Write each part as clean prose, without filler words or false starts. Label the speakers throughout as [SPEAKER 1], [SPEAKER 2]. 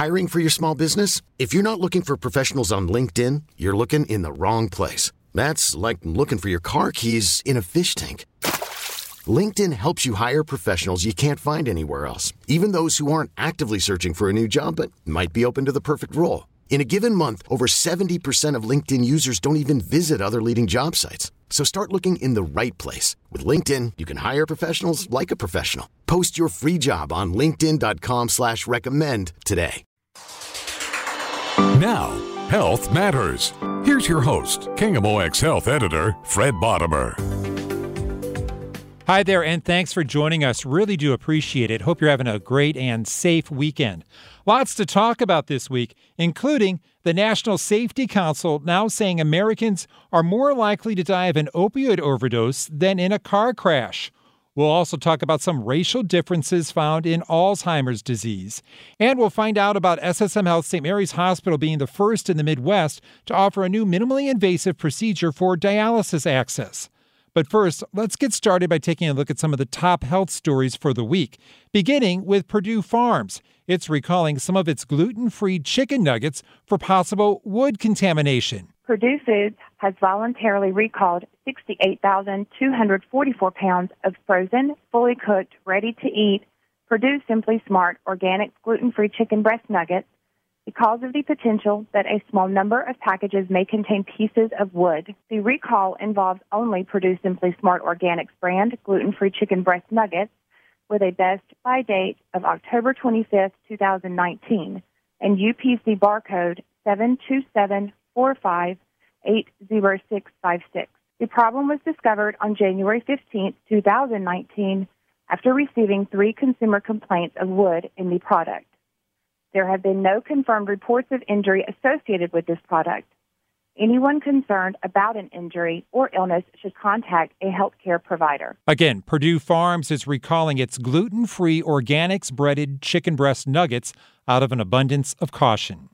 [SPEAKER 1] Hiring for your small business? If you're not looking for professionals on LinkedIn, you're looking in the wrong place. That's like looking for your car keys in a fish tank. LinkedIn helps you hire professionals you can't find anywhere else, even those who aren't actively searching for a new job but might be open to the perfect role. In a given month, over 70% of LinkedIn users don't even visit other leading job sites. So start looking in the right place. With LinkedIn, you can hire professionals like a professional. Post your free job on linkedin.com/recommend today.
[SPEAKER 2] Now, Health Matters. Here's your host, KMOX Health Editor, Fred Bottomer.
[SPEAKER 3] Hi there, and thanks for joining us. Really do appreciate it. Hope you're having a great and safe weekend. Lots to talk about this week, including the National Safety Council now saying Americans are more likely to die of an opioid overdose than in a car crash. We'll also talk about some racial differences found in Alzheimer's disease. And we'll find out about SSM Health St. Mary's Hospital being the first in the Midwest to offer a new minimally invasive procedure for dialysis access. But first, let's get started by taking a look at some of the top health stories for the week, beginning with Perdue Farms. It's recalling some of its gluten-free chicken nuggets for possible wood contamination.
[SPEAKER 4] Perdue Foods has voluntarily recalled 68,244 pounds of frozen, fully cooked, ready-to-eat Perdue Simply Smart organic gluten-free chicken breast nuggets because of the potential that a small number of packages may contain pieces of wood. The recall involves only Perdue Simply Smart Organics brand gluten-free chicken breast nuggets with a best-by date of October 25th, 2019, and UPC barcode 72745-80656. The problem was discovered on January 15th, 2019, after receiving 3 consumer complaints of wood in the product. There have been no confirmed reports of injury associated with this product. Anyone concerned about an injury or illness should contact a healthcare provider.
[SPEAKER 3] Again, Perdue Farms is recalling its gluten-free organics breaded chicken breast nuggets out of an abundance of caution.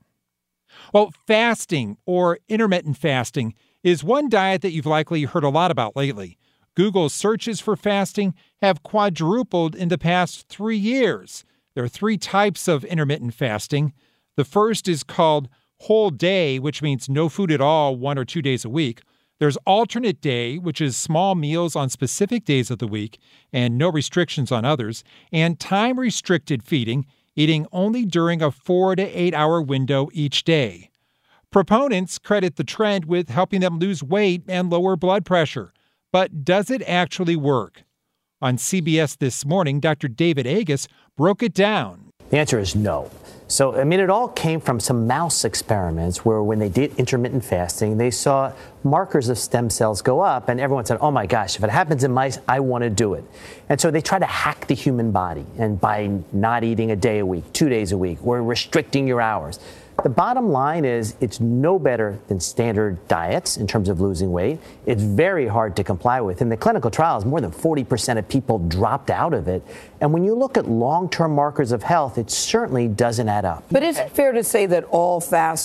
[SPEAKER 3] Well, fasting or intermittent fasting is one diet that you've likely heard a lot about lately. Google's searches for fasting have quadrupled in the past 3 years. There are 3 types of intermittent fasting. The first is called whole day, which means no food at all 1 or 2 days a week. There's alternate day, which is small meals on specific days of the week and no restrictions on others. And time-restricted feeding, eating only during a 4 to 8 hour window each day. Proponents credit the trend with helping them lose weight and lower blood pressure. But does it actually work? On CBS This Morning, Dr. David Agus broke it down.
[SPEAKER 5] The answer is no. So, it all came from some mouse experiments where when they did intermittent fasting, they saw markers of stem cells go up, and everyone said, oh my gosh, if it happens in mice, I want to do it. And so they try to hack the human body, and by not eating a day a week, 2 days a week, or restricting your hours. The bottom line is it's no better than standard diets in terms of losing weight. It's very hard to comply with. In the clinical trials, more than 40% of people dropped out of it. And when you look at long-term markers of health, it certainly doesn't add up.
[SPEAKER 6] But is it fair to say that all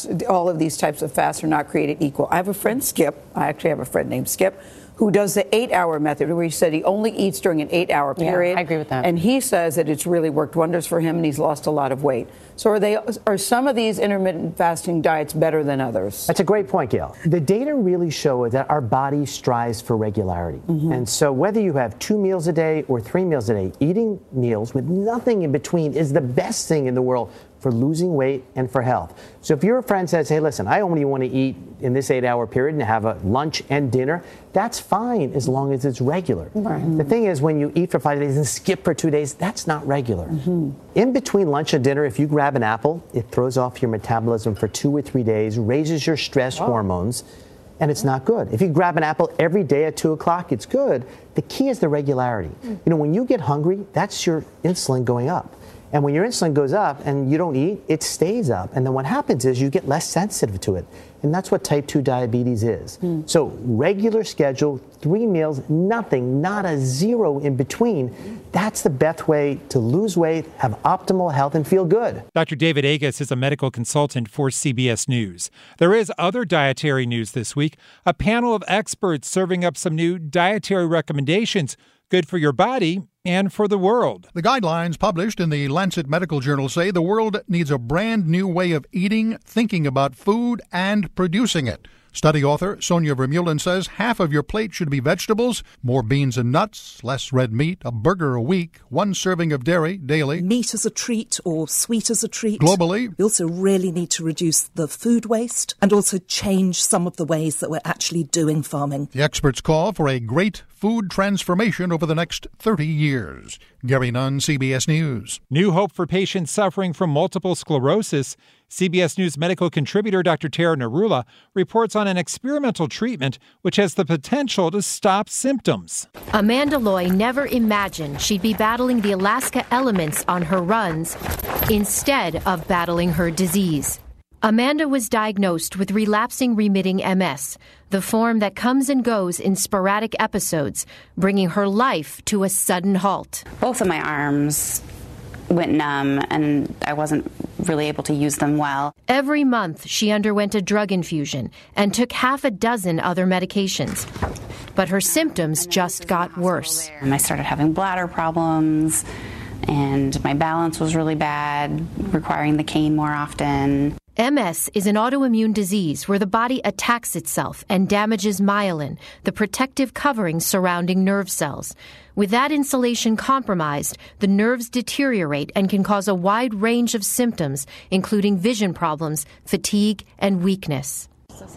[SPEAKER 6] of these types of fasts are not created equal? I have a friend, Skip. I actually have a friend named Skip, who does the 8-hour method, where he said he only eats during an 8-hour period.
[SPEAKER 7] Yeah, I agree with that.
[SPEAKER 6] And he says that it's really worked wonders for him, and he's lost a lot of weight. So are some of these intermittent fasting diets better than others?
[SPEAKER 5] That's a great point, Gail. The data really show that our body strives for regularity. Mm-hmm. And so whether you have 2 meals a day or 3 meals a day, eating meals with nothing in between is the best thing in the world for losing weight and for health. So if your friend says, hey, listen, I only want to eat in this 8-hour period and have a lunch and dinner, that's fine as long as it's regular. Right. The thing is, when you eat for 5 days and skip for 2 days, that's not regular. Mm-hmm. In between lunch and dinner, if you grab an apple, it throws off your metabolism for 2 or 3 days, raises your stress hormones, and it's not good. If you grab an apple every day at 2 o'clock, it's good. The key is the regularity. When you get hungry, that's your insulin going up. And when your insulin goes up and you don't eat, it stays up. And then what happens is you get less sensitive to it. And that's what type 2 diabetes is. So regular schedule, 3 meals, nothing, not a zero in between. That's the best way to lose weight, have optimal health, and feel good.
[SPEAKER 3] Dr. David Agus is a medical consultant for CBS News. There is other dietary news this week. A panel of experts serving up some new dietary recommendations good for your body and for the world.
[SPEAKER 7] The guidelines published in the Lancet Medical Journal say the world needs a brand new way of eating, thinking about food, and producing it. Study author Sonia Vermeulen says half of your plate should be vegetables, more beans and nuts, less red meat, a burger a week, 1 serving of dairy daily.
[SPEAKER 8] Meat as a treat or sweet as a treat.
[SPEAKER 7] Globally,
[SPEAKER 8] we also really need to reduce the food waste and also change some of the ways that we're actually doing farming.
[SPEAKER 7] The experts call for a great food transformation over the next 30 years. Gary Nunn, CBS News.
[SPEAKER 3] New hope for patients suffering from multiple sclerosis. CBS News medical contributor Dr. Tara Narula reports on an experimental treatment which has the potential to stop symptoms.
[SPEAKER 9] Amanda Loy never imagined she'd be battling the Alaska elements on her runs instead of battling her disease. Amanda was diagnosed with relapsing remitting MS, the form that comes and goes in sporadic episodes, bringing her life to a sudden halt.
[SPEAKER 10] Both of my arms went numb, and I wasn't really able to use them well.
[SPEAKER 9] Every month, she underwent a drug infusion and took half a dozen other medications. But her symptoms just got worse.
[SPEAKER 10] And I started having bladder problems, and my balance was really bad, requiring the cane more often.
[SPEAKER 9] MS is an autoimmune disease where the body attacks itself and damages myelin, the protective covering surrounding nerve cells. With that insulation compromised, the nerves deteriorate and can cause a wide range of symptoms, including vision problems, fatigue, and weakness.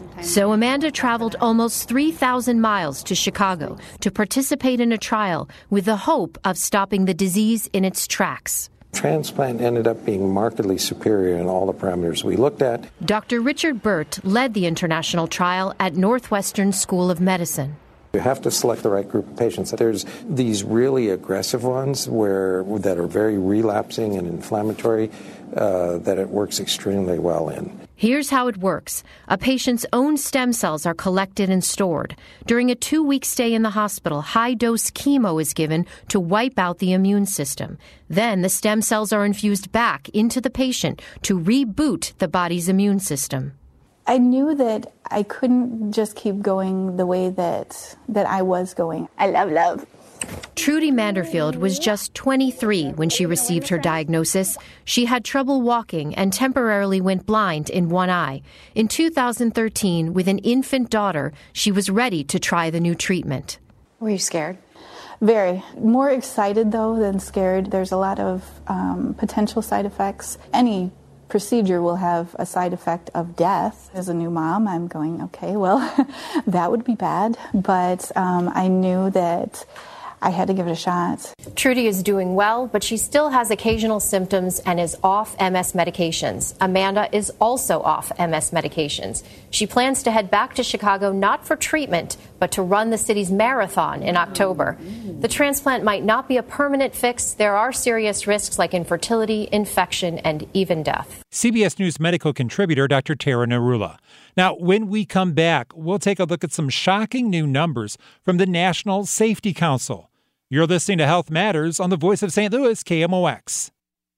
[SPEAKER 9] So Amanda traveled almost 3,000 miles to Chicago to participate in a trial with the hope of stopping the disease in its tracks.
[SPEAKER 11] Transplant ended up being markedly superior in all the parameters we looked at.
[SPEAKER 9] Dr. Richard Burt led the international trial at Northwestern School of Medicine.
[SPEAKER 11] You have to select the right group of patients. There's these really aggressive ones that are very relapsing and inflammatory that it works extremely well in.
[SPEAKER 9] Here's how it works. A patient's own stem cells are collected and stored. During a 2-week stay in the hospital, high-dose chemo is given to wipe out the immune system. Then the stem cells are infused back into the patient to reboot the body's immune system.
[SPEAKER 12] I knew that I couldn't just keep going the way that I was going. I love.
[SPEAKER 9] Trudy Manderfield was just 23 when she received her diagnosis. She had trouble walking and temporarily went blind in one eye. In 2013, with an infant daughter, she was ready to try the new treatment.
[SPEAKER 10] Were you scared?
[SPEAKER 12] Very. More excited, though, than scared. There's a lot of potential side effects. Any procedure will have a side effect of death. As a new mom, I'm going, okay, well, that would be bad. But I knew that I had to give it a shot.
[SPEAKER 9] Trudy is doing well, but she still has occasional symptoms and is off MS medications. Amanda is also off MS medications. She plans to head back to Chicago not for treatment, but to run the city's marathon in October. The transplant might not be a permanent fix. There are serious risks like infertility, infection, and even death.
[SPEAKER 3] CBS News medical contributor Dr. Tara Narula. Now, when we come back, we'll take a look at some shocking new numbers from the National Safety Council. You're listening to Health Matters on the Voice of St. Louis, KMOX.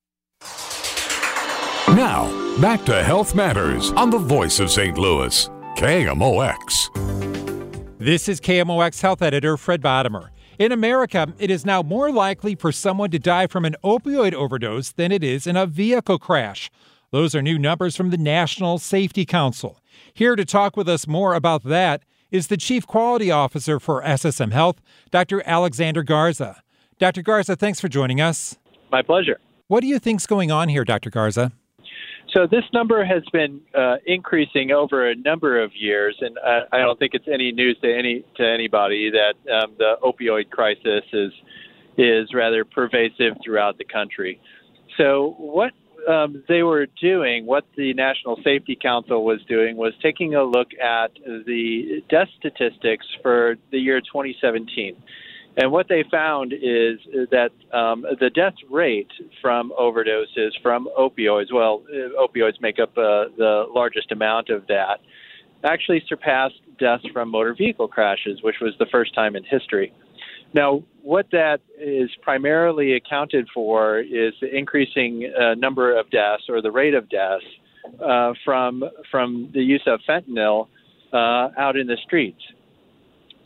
[SPEAKER 2] Now, back to Health Matters on the Voice of St. Louis, KMOX.
[SPEAKER 3] This is KMOX Health Editor Fred Bottomer. In America, it is now more likely for someone to die from an opioid overdose than it is in a vehicle crash. Those are new numbers from the National Safety Council. Here to talk with us more about that is the Chief Quality Officer for SSM Health, Dr. Alexander Garza. Dr. Garza, thanks for joining us.
[SPEAKER 13] My pleasure.
[SPEAKER 3] What do you think's going on here, Dr. Garza?
[SPEAKER 13] So this number has been increasing over a number of years, and I don't think it's any news to anybody that the opioid crisis is rather pervasive throughout the country. So what they were doing, what the National Safety Council was doing, was taking a look at the death statistics for the year 2017. And what they found is that the death rate from overdoses from opioids, opioids make up the largest amount of that, actually surpassed deaths from motor vehicle crashes, which was the first time in history. Now, what that is primarily accounted for is the increasing number of deaths, or the rate of deaths, from the use of fentanyl out in the streets.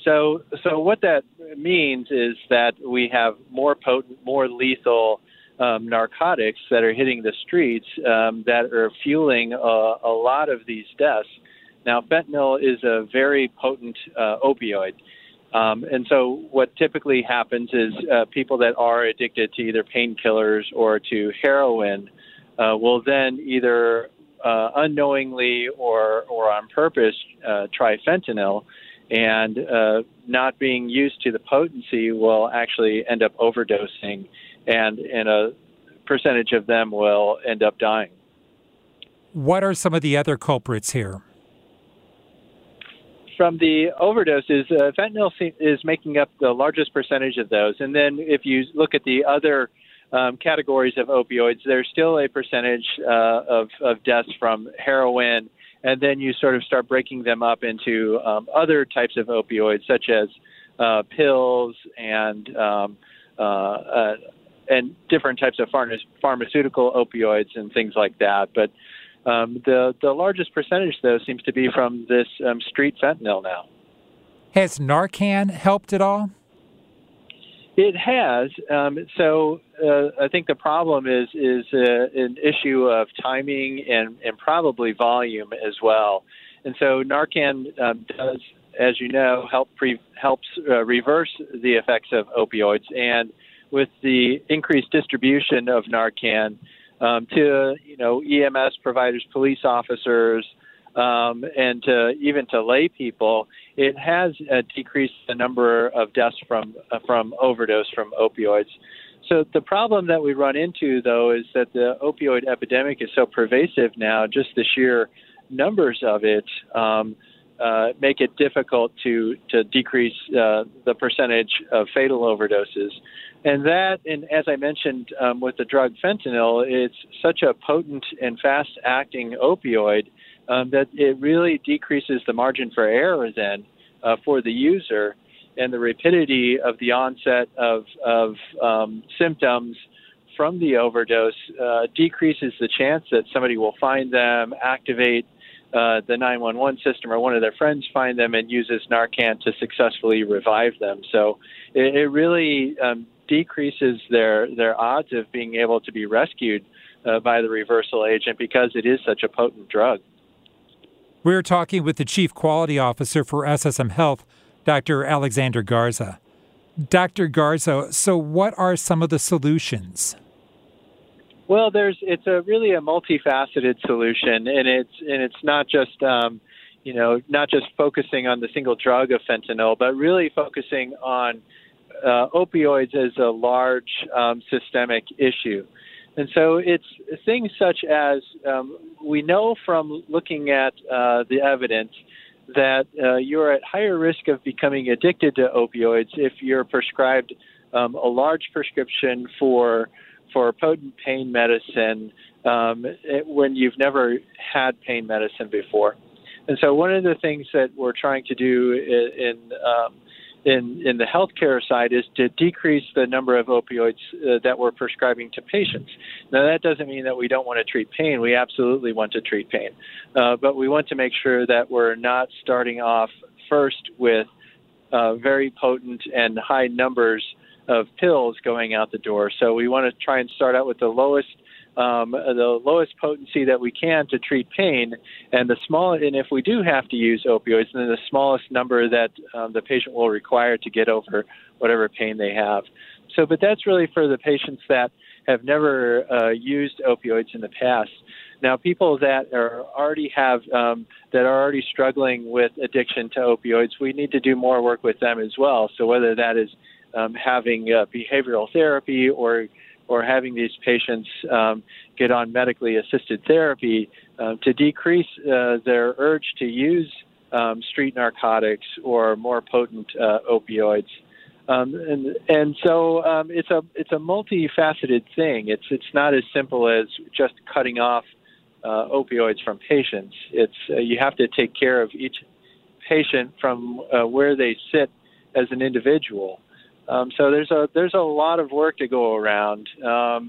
[SPEAKER 13] So what that means is that we have more potent, more lethal narcotics that are hitting the streets that are fueling a lot of these deaths. Now, fentanyl is a very potent opioid. And so what typically happens is people that are addicted to either painkillers or to heroin will then either unknowingly or on purpose try fentanyl, and not being used to the potency will actually end up overdosing, and a percentage of them will end up dying.
[SPEAKER 3] What are some of the other culprits here?
[SPEAKER 13] From the overdoses, fentanyl is making up the largest percentage of those. And then if you look at the other categories of opioids, there's still a percentage of deaths from heroin. And then you sort of start breaking them up into other types of opioids, such as pills and different types of pharmaceutical opioids and things like that. But the largest percentage, though, seems to be from this street fentanyl now.
[SPEAKER 3] Has Narcan helped at all?
[SPEAKER 13] It has. So I think the problem is an issue of timing and probably volume as well. And so Narcan does, as you know, helps reverse the effects of opioids. And with the increased distribution of Narcan to EMS providers, police officers, and even to lay people, it has decreased the number of deaths from overdose from opioids. So the problem that we run into, though, is that the opioid epidemic is so pervasive now. Just the sheer numbers of it make it difficult to decrease the percentage of fatal overdoses. And as I mentioned with the drug fentanyl, it's such a potent and fast-acting opioid that it really decreases the margin for error then for the user, and the rapidity of the onset of symptoms from the overdose decreases the chance that somebody will find them, activate the 911 system, or one of their friends find them and uses Narcan to successfully revive them. So it really decreases their odds of being able to be rescued by the reversal agent because it is such a potent drug.
[SPEAKER 3] We're talking with the Chief Quality Officer for SSM Health, Dr. Alexander Garza. Dr. Garza, so what are some of the solutions?
[SPEAKER 13] Well, it's really a multifaceted solution, and it's not just not just focusing on the single drug of fentanyl, but really focusing on opioids as a large systemic issue. And so it's things such as we know from looking at the evidence that you're at higher risk of becoming addicted to opioids if you're prescribed a large prescription for potent pain medicine when you've never had pain medicine before. And so one of the things that we're trying to do in the healthcare side is to decrease the number of opioids that we're prescribing to patients. Now, that doesn't mean that we don't want to treat pain. We absolutely want to treat pain. But we want to make sure that we're not starting off first with very potent and high numbers of pills going out the door. So we want to try and start out with the lowest potency that we can to treat pain, and if we do have to use opioids, then the smallest number that the patient will require to get over whatever pain they have. So, but that's really for the patients that have never used opioids in the past. Now, people that are already struggling with addiction to opioids, we need to do more work with them as well. So whether that is having behavioral therapy or having these patients get on medically assisted therapy to decrease their urge to use street narcotics or more potent opioids. And so it's a multifaceted thing. It's not as simple as just cutting off opioids from patients. You have to take care of each patient from where they sit as an individual. So there's a lot of work to go around, and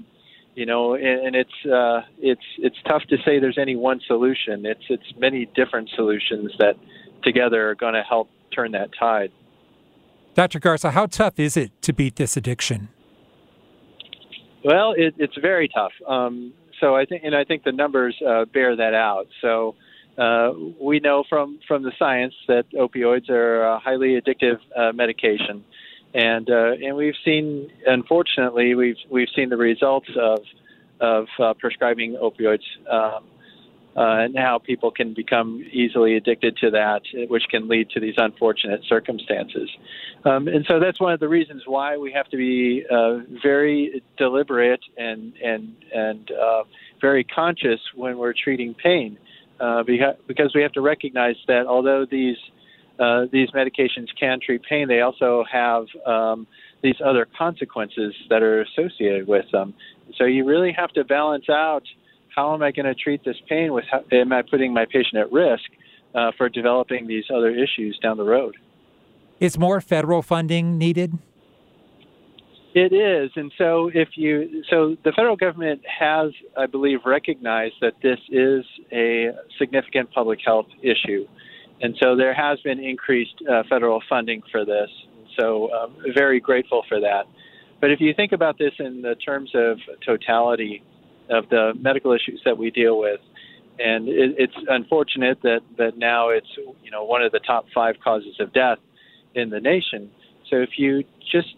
[SPEAKER 13] it's tough to say there's any one solution. It's many different solutions that together are going to help turn that tide.
[SPEAKER 3] Dr. Garza, how tough is it to beat this addiction?
[SPEAKER 13] Well, it's very tough. So I think the numbers bear that out. So we know from the science that opioids are a highly addictive medication, and we've seen, unfortunately, we've seen the results of prescribing opioids. And how people can become easily addicted to that, which can lead to these unfortunate circumstances. And so that's one of the reasons why we have to be very deliberate and very conscious when we're treating pain, because we have to recognize that although these medications can treat pain, they also have these other consequences that are associated with them. So you really have to balance out, how am I going to treat this pain? Am I putting my patient at risk for developing these other issues down the road?
[SPEAKER 3] Is more federal funding needed?
[SPEAKER 13] It is, and so the federal government has, I believe, recognized that this is a significant public health issue, and so there has been increased federal funding for this. So very grateful for that. But if you think about this in the terms of totality of the medical issues that we deal with, and it's unfortunate that now it's one of the top 5 causes of death in the nation. So if you just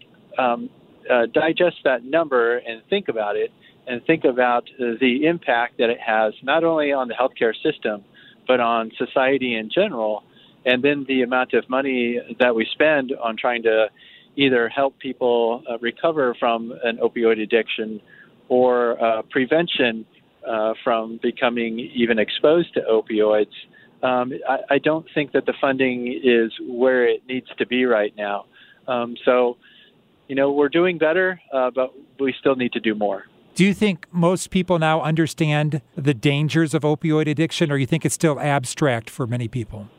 [SPEAKER 13] digest that number and think about it, and think about the impact that it has not only on the healthcare system but on society in general, and then the amount of money that we spend on trying to either help people recover from an opioid addiction or prevention from becoming even exposed to opioids, I don't think that the funding is where it needs to be right now. So, we're doing better, but we still need to do more.
[SPEAKER 3] Do you think most people now understand the dangers of opioid addiction, or you think it's still abstract for many people?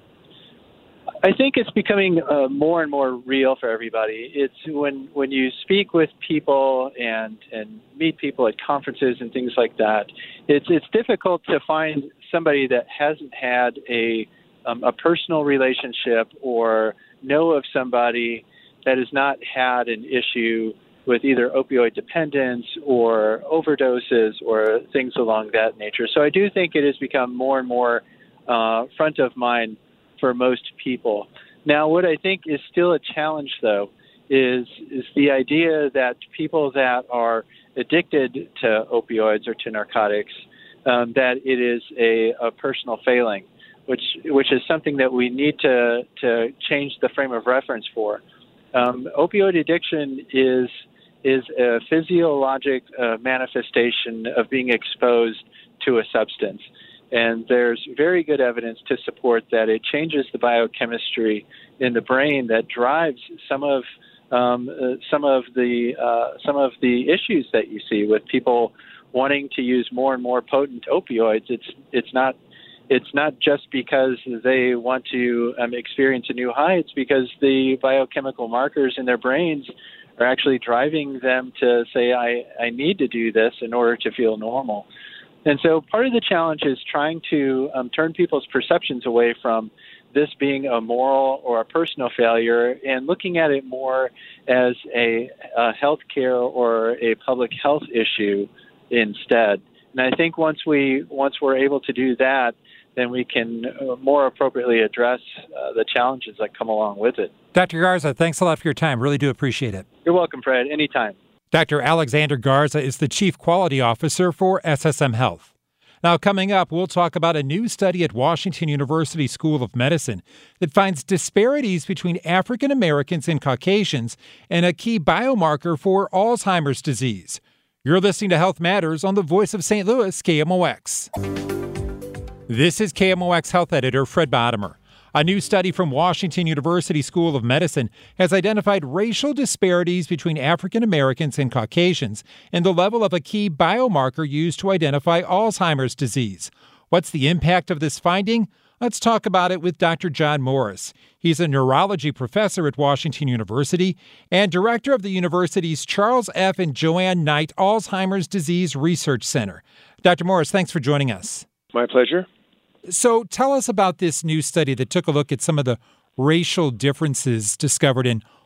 [SPEAKER 13] I think it's becoming more and more real for everybody. It's when you speak with people and meet people at conferences and things like that, it's difficult to find somebody that hasn't had a personal relationship or know of somebody that has not had an issue with either opioid dependence or overdoses or things along that nature. So I do think it has become more and more front of mind for most people. Now, what I think is still a challenge, though, is the idea that people that are addicted to opioids or to narcotics, that it is a personal failing, which is something that we need to change the frame of reference for. Opioid addiction is a physiologic manifestation of being exposed to a substance. And there's very good evidence to support that it changes the biochemistry in the brain that drives some of the issues that you see with people wanting to use more and more potent opioids. It's not just because they want to experience a new high. It's because the biochemical markers in their brains are actually driving them to say, I need to do this in order to feel normal. And so part of the challenge is trying to turn people's perceptions away from this being a moral or a personal failure and looking at it more as a healthcare or a public health issue instead. And I think once we're able to do that, then we can more appropriately address the challenges that come along with it.
[SPEAKER 3] Dr. Garza, thanks a lot for your time. Really do appreciate it.
[SPEAKER 13] You're welcome, Fred. Anytime.
[SPEAKER 3] Dr. Alexander Garza is the Chief Quality Officer for SSM Health. Now, coming up, we'll talk about a new study at Washington University School of Medicine that finds disparities between African Americans and Caucasians and a key biomarker for Alzheimer's disease. You're listening to Health Matters on the Voice of St. Louis, KMOX. This is KMOX Health Editor Fred Bottomer. A new study from Washington University School of Medicine has identified racial disparities between African Americans and Caucasians and the level of a key biomarker used to identify Alzheimer's disease. What's the impact of this finding? Let's talk about it with Dr. John Morris. He's a neurology professor at Washington University and director of the university's Charles F. and Joanne Knight Alzheimer's Disease Research Center. Dr. Morris, thanks for joining us.
[SPEAKER 14] My pleasure.
[SPEAKER 3] So tell us about this new study that took a look at some of the racial differences discovered in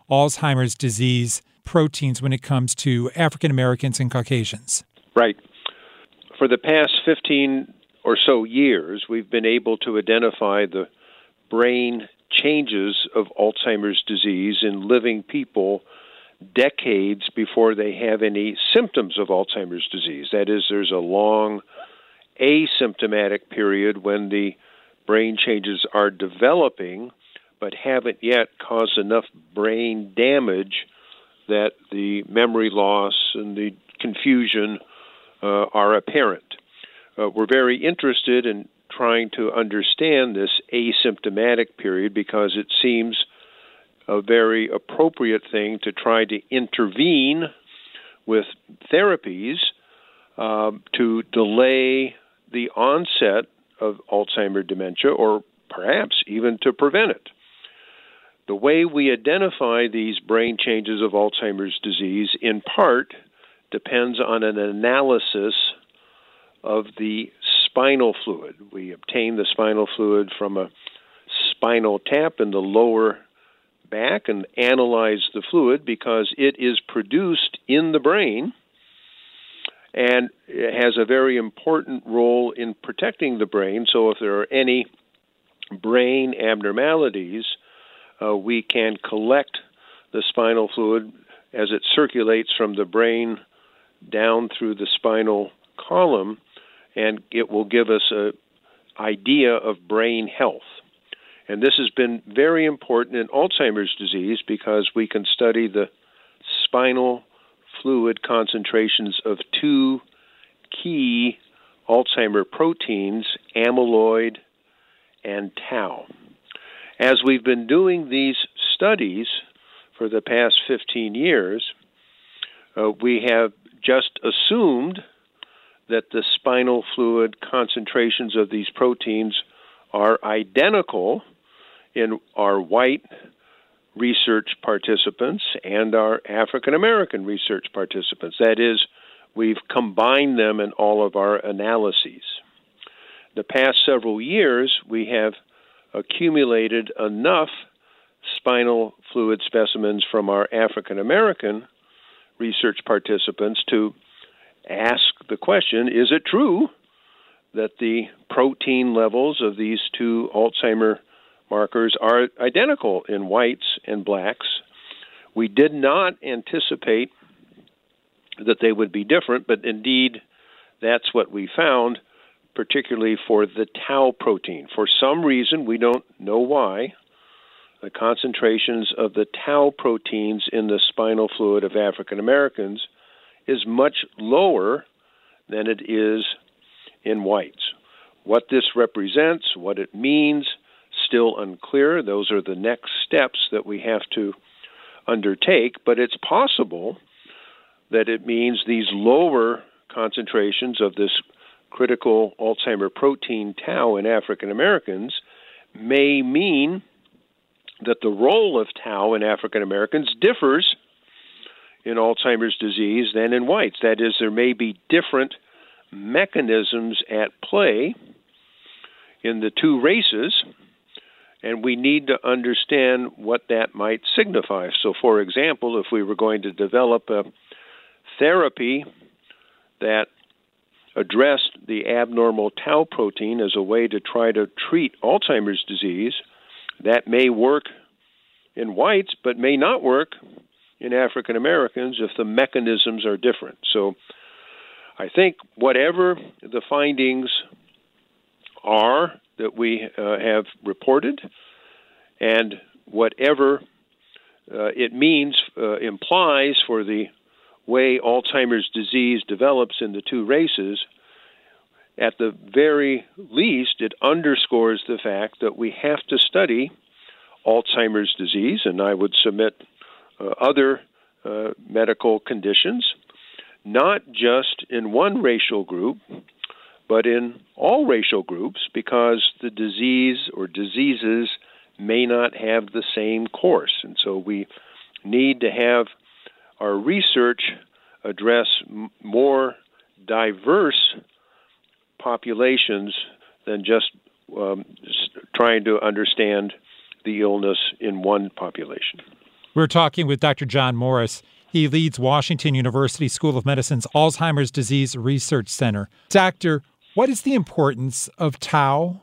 [SPEAKER 3] Alzheimer's disease proteins when it comes to African Americans and Caucasians?
[SPEAKER 14] Right. For the past 15 or so years, we've been able to identify the brain changes of Alzheimer's disease in living people decades before they have any symptoms of Alzheimer's disease. That is, there's a long asymptomatic period when the brain changes are developing but haven't yet caused enough brain damage that the memory loss and the confusion are apparent. We're very interested in trying to understand this asymptomatic period because it seems a very appropriate thing to try to intervene with therapies to delay the onset of Alzheimer's dementia or perhaps even to prevent it. The way we identify these brain changes of Alzheimer's disease in part depends on an analysis of the spinal fluid. We obtain the spinal fluid from a spinal tap in the lower back and analyze the fluid because it is produced in the brain and it has a very important role in protecting the brain. So if there are any brain abnormalities, we can collect the spinal fluid as it circulates from the brain down through the spinal column, and it will give us an idea of brain health. And this has been very important in Alzheimer's disease because we can study the spinal fluid concentrations of two key Alzheimer proteins, amyloid and tau. As we've been doing these studies for the past 15 years, we have just assumed that the spinal fluid concentrations of these proteins are identical in our white research participants and our African American research participants. That is, we've combined them in all of our analyses. The past several years, we have accumulated enough spinal fluid specimens from our African American research participants to ask the question, is it true that the protein levels of these two Alzheimer markers are identical in whites and blacks? We did not anticipate that they would be different, but indeed that's what we found, particularly for the tau protein. For some reason, we don't know why, the concentrations of the tau proteins in the spinal fluid of African Americans is much lower than it is in whites. What this represents, what it means, still unclear. Those are the next steps that we have to undertake, but it's possible that it means these lower concentrations of this critical Alzheimer protein tau in African Americans may mean that the role of tau in African Americans differs in Alzheimer's disease than in whites. That is, there may be different mechanisms at play in the two races, and we need to understand what that might signify. So, for example, if we were going to develop a therapy that addressed the abnormal tau protein as a way to try to treat Alzheimer's disease, that may work in whites but may not work in African Americans if the mechanisms are different. So I think whatever the findings are that we have reported and whatever it means, implies for the way Alzheimer's disease develops in the two races, at the very least, it underscores the fact that we have to study Alzheimer's disease, and I would submit other medical conditions, not just in one racial group, but in all racial groups, because the disease or diseases may not have the same course. And so we need to have our research address more diverse populations than just trying to understand the illness in one population.
[SPEAKER 3] We're talking with Dr. John Morris. He leads Washington University School of Medicine's Alzheimer's Disease Research Center. Doctor, what is the importance of tau?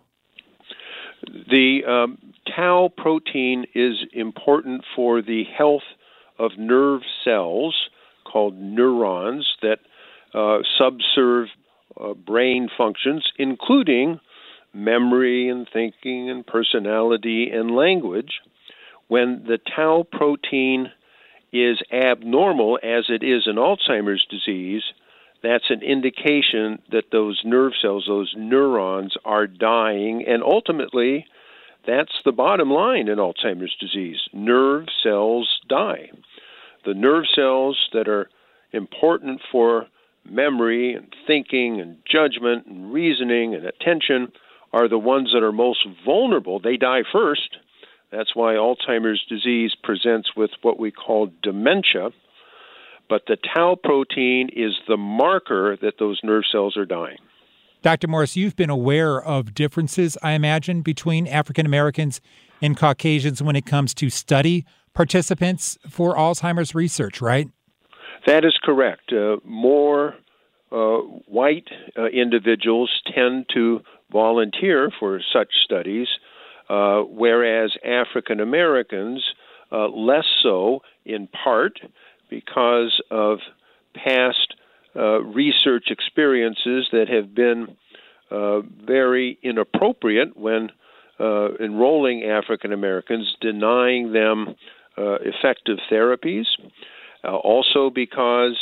[SPEAKER 14] The tau protein is important for the health of nerve cells called neurons that subserve brain functions, including memory and thinking and personality and language. When the tau protein is abnormal, as it is in Alzheimer's disease, that's an indication that those nerve cells, those neurons, are dying, and ultimately, that's the bottom line in Alzheimer's disease. Nerve cells die. The nerve cells that are important for memory and thinking and judgment and reasoning and attention are the ones that are most vulnerable. They die first. That's why Alzheimer's disease presents with what we call dementia. But the tau protein is the marker that those nerve cells are dying.
[SPEAKER 3] Dr. Morris, you've been aware of differences, I imagine, between African Americans and Caucasians when it comes to study participants for Alzheimer's research, right?
[SPEAKER 14] That is correct. More white individuals tend to volunteer for such studies, whereas African Americans less so, in part because of past research experiences that have been very inappropriate when enrolling African Americans, denying them effective therapies. Also because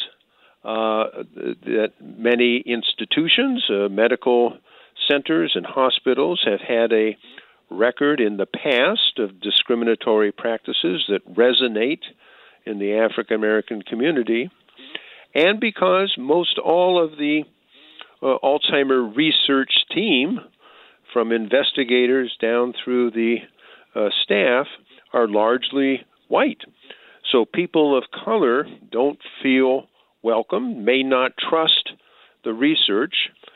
[SPEAKER 14] that many institutions, medical centers and hospitals have had a record in the past of discriminatory practices that resonate in the African American community, and because most all of the Alzheimer research team, from investigators down through the staff, are largely white. So people of color don't feel welcome, may not trust the research,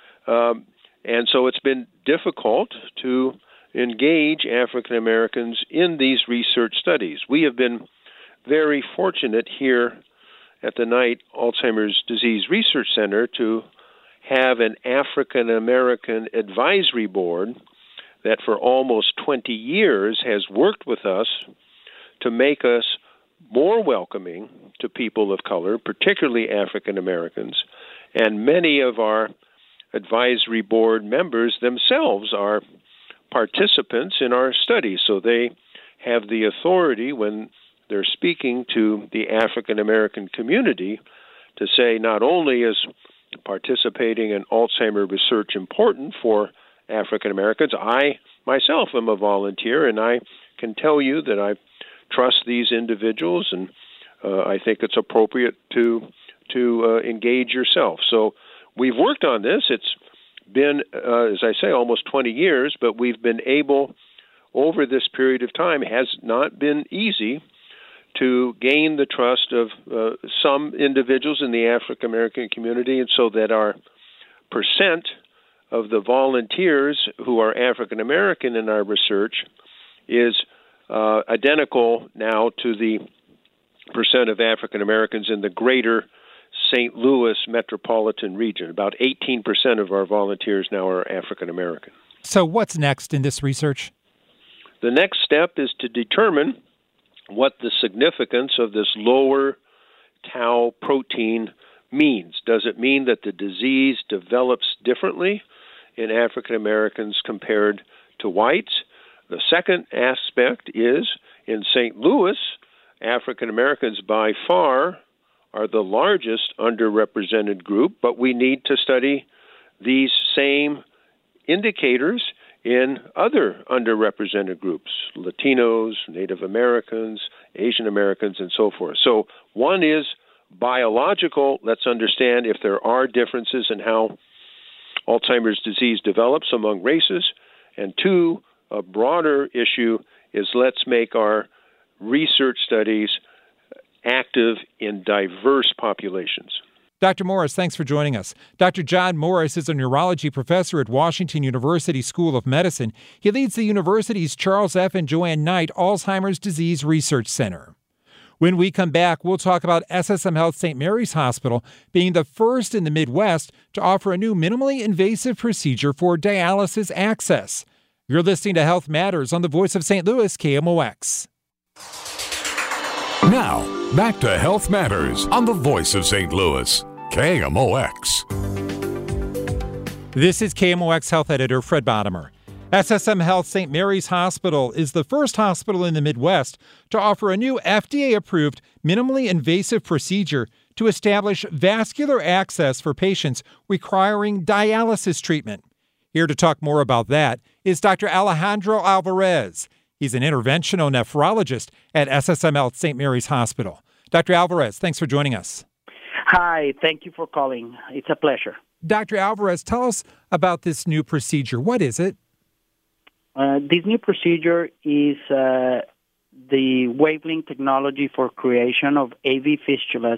[SPEAKER 14] and so it's been difficult to engage African Americans in these research studies. We have been very fortunate here at the Knight Alzheimer's Disease Research Center to have an African American advisory board that for almost 20 years has worked with us to make us more welcoming to people of color, particularly African Americans. And many of our advisory board members themselves are participants in our study, so they have the authority when they're speaking to the African American community to say not only is participating in Alzheimer research important for African Americans, I myself am a volunteer, and I can tell you that I trust these individuals, and I think it's appropriate to engage yourself. So we've worked on this. It's been, as I say, almost 20 years, but we've been able, over this period of time, has not been easy to gain the trust of some individuals in the African American community, and so that our percent of the volunteers who are African American in our research is identical now to the percent of African Americans in the greater St. Louis metropolitan region. About 18% of our volunteers now are African American.
[SPEAKER 3] So what's next in this research?
[SPEAKER 14] The next step is to determine what the significance of this lower tau protein means. Does it mean that the disease develops differently in African Americans compared to whites? The second aspect is, in St. Louis, African Americans by far are the largest underrepresented group, but we need to study these same indicators in other underrepresented groups, Latinos, Native Americans, Asian Americans, and so forth. So one is biological. Let's understand if there are differences in how Alzheimer's disease develops among races. And two, a broader issue is let's make our research studies active in diverse populations.
[SPEAKER 3] Dr. Morris, thanks for joining us. Dr. John Morris is a neurology professor at Washington University School of Medicine. He leads the university's Charles F. and Joanne Knight Alzheimer's Disease Research Center. When we come back, we'll talk about SSM Health St. Mary's Hospital being the first in the Midwest to offer a new minimally invasive procedure for dialysis access. You're listening to Health Matters on the Voice of St. Louis, KMOX.
[SPEAKER 2] Now, back to Health Matters on the Voice of St. Louis, KMOX.
[SPEAKER 3] This is KMOX Health Editor Fred Bottomer. SSM Health St. Mary's Hospital is the first hospital in the Midwest to offer a new FDA-approved minimally invasive procedure to establish vascular access for patients requiring dialysis treatment. Here to talk more about that is Dr. Alejandro Alvarez. He's an interventional nephrologist at SSM Health St. Mary's Hospital. Dr. Alvarez, thanks for joining us.
[SPEAKER 15] Hi, thank you for calling. It's a pleasure.
[SPEAKER 3] Dr. Alvarez, tell us about this new procedure. What is it?
[SPEAKER 15] This new procedure is the wavelength technology for creation of AV fistulas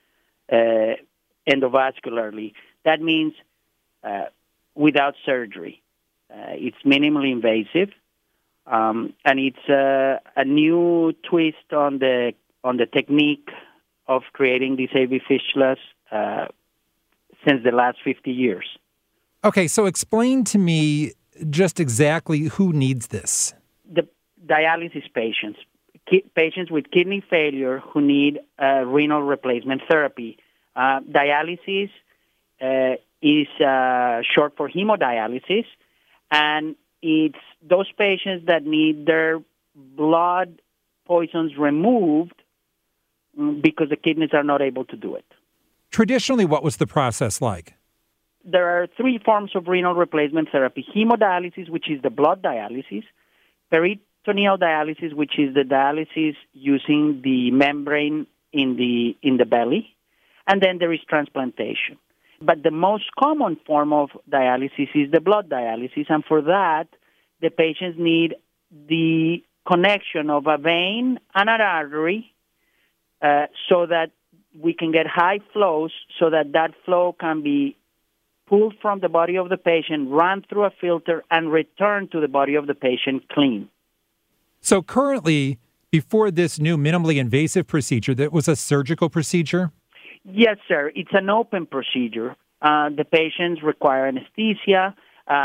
[SPEAKER 15] endovascularly. That means without surgery. It's minimally invasive, and it's a new twist on the technique of creating these AV fistulas since the last 50 years.
[SPEAKER 3] Okay, so explain to me just exactly who needs this.
[SPEAKER 15] The dialysis patients, patients with kidney failure who need renal replacement therapy. Dialysis is short for hemodialysis, and it's those patients that need their blood poisons removed because the kidneys are not able to do it.
[SPEAKER 3] Traditionally, what was the process like?
[SPEAKER 15] There are three forms of renal replacement therapy: hemodialysis, which is the blood dialysis; peritoneal dialysis, which is the dialysis using the membrane in the belly; and then there is transplantation. But the most common form of dialysis is the blood dialysis, and for that, the patients need the connection of a vein and an artery so that we can get high flows, so that flow can be pulled from the body of the patient, run through a filter, and return to the body of the patient clean.
[SPEAKER 3] So currently, before this new minimally invasive procedure, that was a surgical procedure?
[SPEAKER 15] Yes, sir. It's an open procedure. The patients require anesthesia.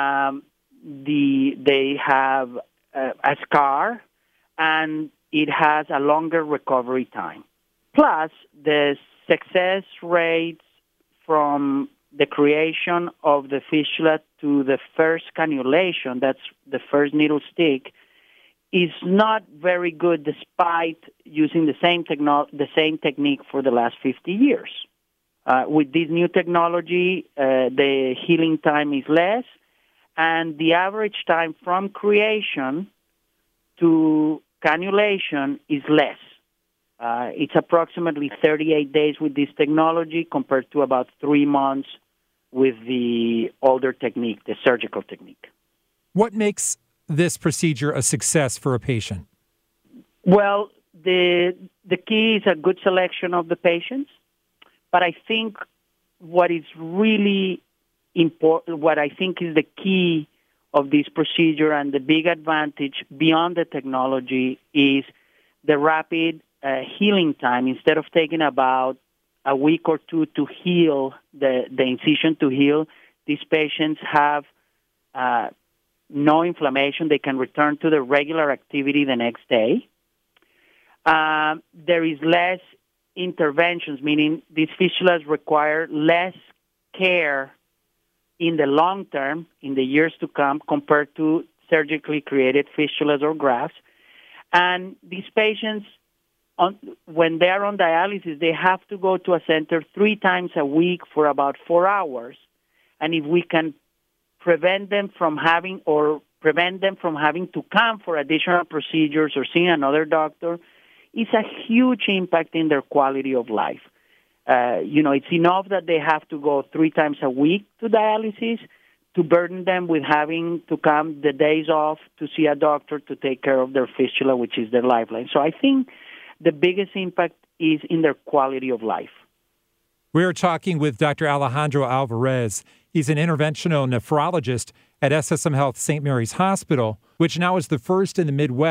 [SPEAKER 15] They have a scar, and it has a longer recovery time. Plus, the success rates from the creation of the fistula to the first cannulation, that's the first needle stick, is not very good despite using the same technique for the last 50 years. With this new technology, the healing time is less, and the average time from creation to cannulation is less. It's approximately 38 days with this technology compared to about 3 months with the older technique, the surgical technique.
[SPEAKER 3] What makes this procedure a success for a patient?
[SPEAKER 15] Well, the key is a good selection of the patients, but I think what is really important, what I think is the key of this procedure and the big advantage beyond the technology is the rapid healing time. Instead of taking about a week or two to heal, the incision to heal, these patients have no inflammation. They can return to their regular activity the next day. There is less interventions, meaning these fistulas require less care in the long term, in the years to come, compared to surgically created fistulas or grafts. And these patients, when they are on dialysis, they have to go to a center 3 times a week for about 4 hours. And if we can prevent them from having to come for additional procedures or seeing another doctor, it's a huge impact in their quality of life. It's enough that they have to go 3 times a week to dialysis to burden them with having to come the days off to see a doctor to take care of their fistula, which is their lifeline. So I think the biggest impact is in their quality of life.
[SPEAKER 3] We're talking with Dr. Alejandro Alvarez. He's an interventional nephrologist at SSM Health St. Mary's Hospital, which now is the first in the Midwest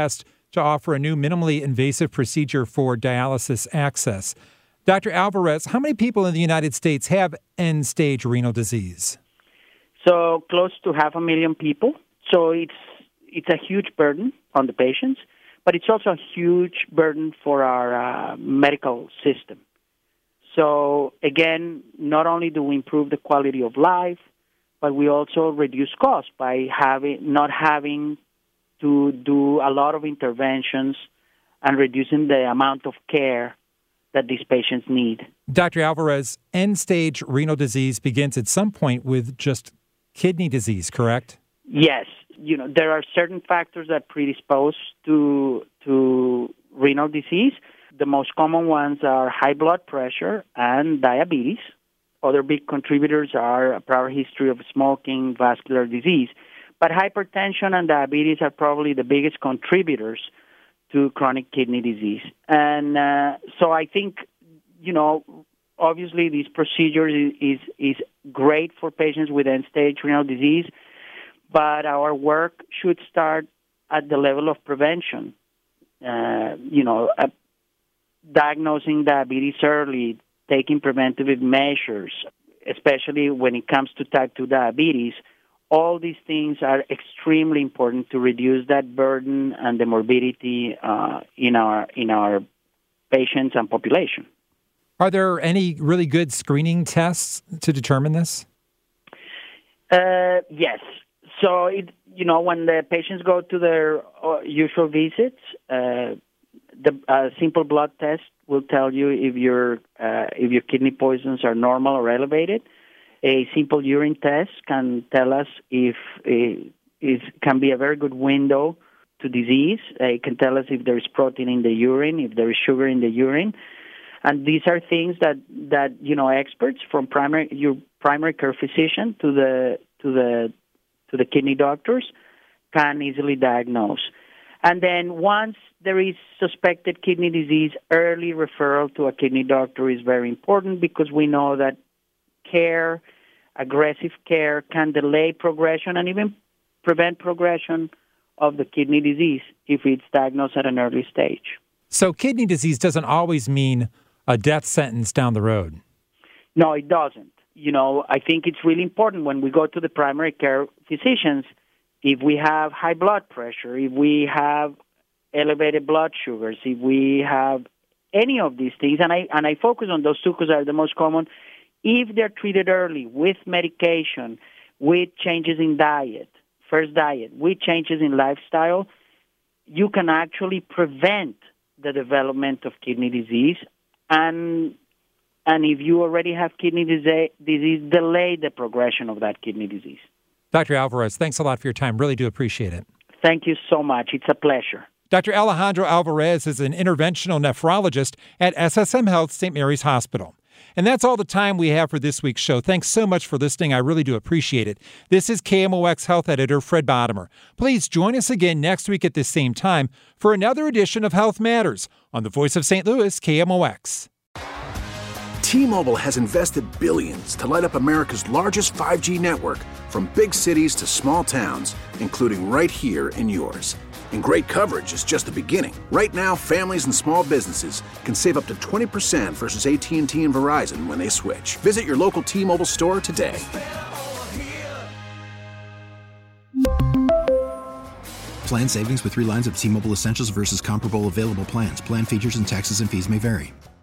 [SPEAKER 3] to offer a new minimally invasive procedure for dialysis access. Dr. Alvarez, how many people in the United States have end-stage renal disease?
[SPEAKER 15] So close to 500,000 people. So it's a huge burden on the patients, but it's also a huge burden for our medical system. So again, not only do we improve the quality of life, but we also reduce costs by not having to do a lot of interventions and reducing the amount of care that these patients need.
[SPEAKER 3] Dr. Alvarez, end-stage renal disease begins at some point with just kidney disease, correct?
[SPEAKER 15] Yes. There are certain factors that predispose to renal disease. The most common ones are high blood pressure and diabetes. Other big contributors are a prior history of smoking, vascular disease. But hypertension and diabetes are probably the biggest contributors to chronic kidney disease. And so I think, obviously this procedure is great for patients with end-stage renal disease, but our work should start at the level of prevention. Diagnosing diabetes early, taking preventative measures, especially when it comes to type 2 diabetes. All these things are extremely important to reduce that burden and the morbidity in our patients and population.
[SPEAKER 3] Are there any really good screening tests to determine this?
[SPEAKER 15] Yes. So, when the patients go to their usual visits, the simple blood test will tell you if your kidney poisons are normal or elevated. A simple urine test can tell us if it can be a very good window to disease. It can tell us if there is protein in the urine, if there is sugar in the urine, and these are things that experts from your primary care physician to the kidney doctors can easily diagnose. And then once there is suspected kidney disease, early referral to a kidney doctor is very important because we know that aggressive care can delay progression and even prevent progression of the kidney disease if it's diagnosed at an early stage.
[SPEAKER 3] So kidney disease doesn't always mean a death sentence down the road.
[SPEAKER 15] No, it doesn't. I think it's really important when we go to the primary care physicians, if we have high blood pressure, if we have elevated blood sugars, if we have any of these things, and I focus on those two because they're the most common, if they're treated early with medication, with changes in diet, with changes in lifestyle, you can actually prevent the development of kidney disease. And if you already have kidney disease, delay the progression of that kidney disease.
[SPEAKER 3] Dr. Alvarez, thanks a lot for your time. Really do appreciate it.
[SPEAKER 15] Thank you so much. It's a pleasure.
[SPEAKER 3] Dr. Alejandro Alvarez is an interventional nephrologist at SSM Health St. Mary's Hospital. And that's all the time we have for this week's show. Thanks so much for listening. I really do appreciate it. This is KMOX Health Editor Fred Bodimer. Please join us again next week at this same time for another edition of Health Matters on the Voice of St. Louis, KMOX.
[SPEAKER 16] T-Mobile has invested billions to light up America's largest 5G network, from big cities to small towns, including right here in yours. And great coverage is just the beginning. Right now, families and small businesses can save up to 20% versus AT&T and Verizon when they switch. Visit your local T-Mobile store today.
[SPEAKER 17] Plan savings with 3 lines of T-Mobile Essentials versus comparable available plans. Plan features and taxes and fees may vary.